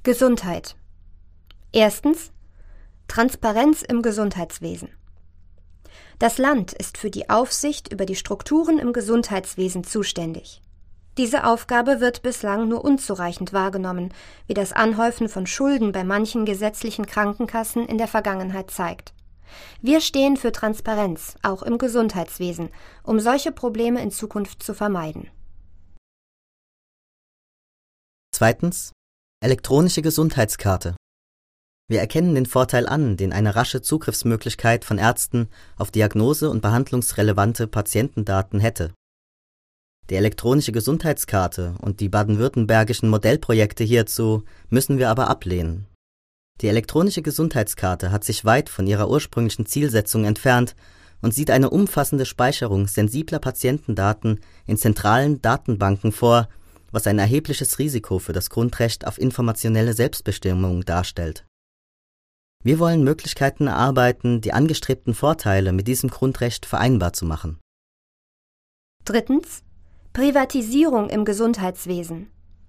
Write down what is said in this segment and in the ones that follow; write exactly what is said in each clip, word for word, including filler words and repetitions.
Gesundheit. Erstens. Transparenz im Gesundheitswesen. Das Land ist für die Aufsicht über die Strukturen im Gesundheitswesen zuständig. Diese Aufgabe wird bislang nur unzureichend wahrgenommen, wie das Anhäufen von Schulden bei manchen gesetzlichen Krankenkassen in der Vergangenheit zeigt. Wir stehen für Transparenz, auch im Gesundheitswesen, um solche Probleme in Zukunft zu vermeiden. Zweitens. Elektronische Gesundheitskarte. Wir erkennen den Vorteil an, den eine rasche Zugriffsmöglichkeit von Ärzten auf diagnose- und behandlungsrelevante Patientendaten hätte. Die elektronische Gesundheitskarte und die baden-württembergischen Modellprojekte hierzu müssen wir aber ablehnen. Die elektronische Gesundheitskarte hat sich weit von ihrer ursprünglichen Zielsetzung entfernt und sieht eine umfassende Speicherung sensibler Patientendaten in zentralen Datenbanken vor, was ein erhebliches Risiko für das Grundrecht auf informationelle Selbstbestimmung darstellt. Wir wollen Möglichkeiten erarbeiten, die angestrebten Vorteile mit diesem Grundrecht vereinbar zu machen. Drittens. Privatisierung im Gesundheitswesen.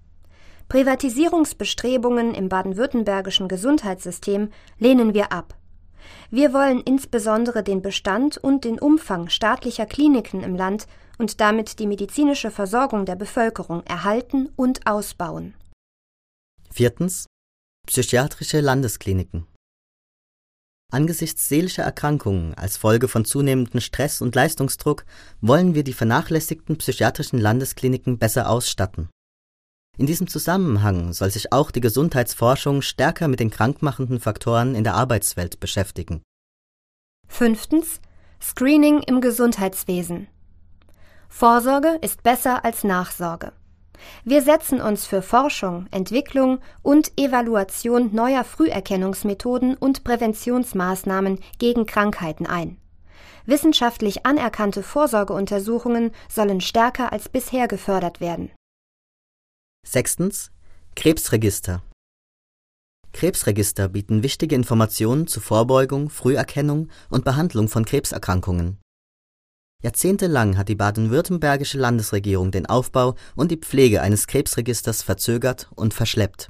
Privatisierungsbestrebungen im baden-württembergischen Gesundheitssystem lehnen wir ab. Wir wollen insbesondere den Bestand und den Umfang staatlicher Kliniken im Land und damit die medizinische Versorgung der Bevölkerung erhalten und ausbauen. Viertens. Psychiatrische Landeskliniken. Angesichts seelischer Erkrankungen als Folge von zunehmendem Stress und Leistungsdruck wollen wir die vernachlässigten psychiatrischen Landeskliniken besser ausstatten. In diesem Zusammenhang soll sich auch die Gesundheitsforschung stärker mit den krankmachenden Faktoren in der Arbeitswelt beschäftigen. Fünftens. Screening im Gesundheitswesen. Vorsorge ist besser als Nachsorge. Wir setzen uns für Forschung, Entwicklung und Evaluation neuer Früherkennungsmethoden und Präventionsmaßnahmen gegen Krankheiten ein. Wissenschaftlich anerkannte Vorsorgeuntersuchungen sollen stärker als bisher gefördert werden. Sechstens. Krebsregister. Krebsregister bieten wichtige Informationen zur Vorbeugung, Früherkennung und Behandlung von Krebserkrankungen. Jahrzehntelang hat die baden-württembergische Landesregierung den Aufbau und die Pflege eines Krebsregisters verzögert und verschleppt.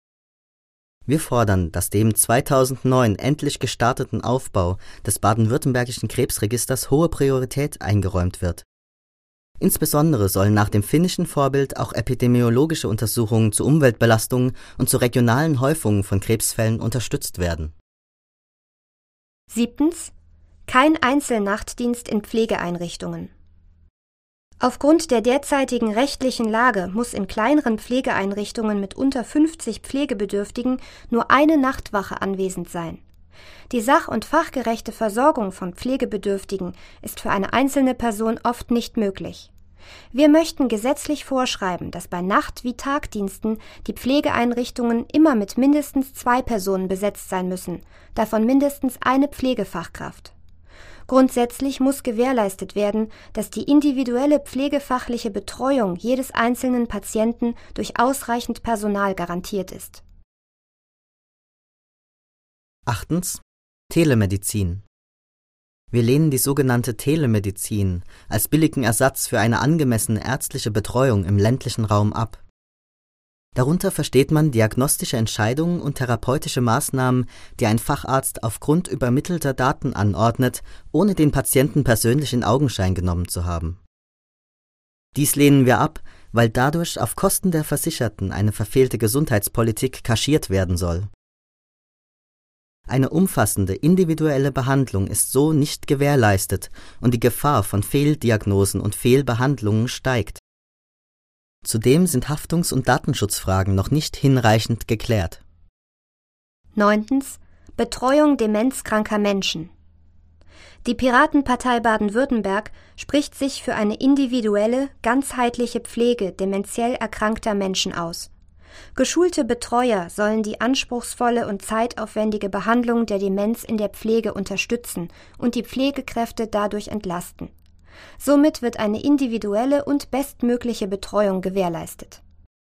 Wir fordern, dass dem zweitausendneun endlich gestarteten Aufbau des baden-württembergischen Krebsregisters hohe Priorität eingeräumt wird. Insbesondere sollen nach dem finnischen Vorbild auch epidemiologische Untersuchungen zu Umweltbelastungen und zu regionalen Häufungen von Krebsfällen unterstützt werden. Siebtens. Kein Einzelnachtdienst in Pflegeeinrichtungen. Aufgrund der derzeitigen rechtlichen Lage muss in kleineren Pflegeeinrichtungen mit unter fünfzig Pflegebedürftigen nur eine Nachtwache anwesend sein. Die sach- und fachgerechte Versorgung von Pflegebedürftigen ist für eine einzelne Person oft nicht möglich. Wir möchten gesetzlich vorschreiben, dass bei Nacht- wie Tagdiensten die Pflegeeinrichtungen immer mit mindestens zwei Personen besetzt sein müssen, davon mindestens eine Pflegefachkraft. Grundsätzlich muss gewährleistet werden, dass die individuelle pflegefachliche Betreuung jedes einzelnen Patienten durch ausreichend Personal garantiert ist. Achtens. Telemedizin. Wir lehnen die sogenannte Telemedizin als billigen Ersatz für eine angemessene ärztliche Betreuung im ländlichen Raum ab. Darunter versteht man diagnostische Entscheidungen und therapeutische Maßnahmen, die ein Facharzt aufgrund übermittelter Daten anordnet, ohne den Patienten persönlich in Augenschein genommen zu haben. Dies lehnen wir ab, weil dadurch auf Kosten der Versicherten eine verfehlte Gesundheitspolitik kaschiert werden soll. Eine umfassende individuelle Behandlung ist so nicht gewährleistet und die Gefahr von Fehldiagnosen und Fehlbehandlungen steigt. Zudem sind Haftungs- und Datenschutzfragen noch nicht hinreichend geklärt. Neuntens. Betreuung demenzkranker Menschen. Die Piratenpartei Baden-Württemberg spricht sich für eine individuelle, ganzheitliche Pflege dementiell erkrankter Menschen aus. Geschulte Betreuer sollen die anspruchsvolle und zeitaufwendige Behandlung der Demenz in der Pflege unterstützen und die Pflegekräfte dadurch entlasten. Somit wird eine individuelle und bestmögliche Betreuung gewährleistet.